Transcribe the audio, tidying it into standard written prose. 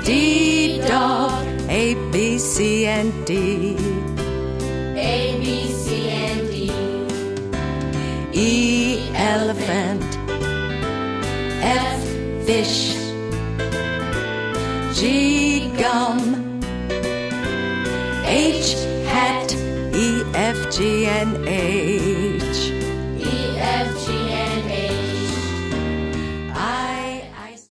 D dog, A, B, C, and D. A, B, C, and D. E, elephant. F, fish. G, gum. H, hat. E, F, G, and H. E, F, G,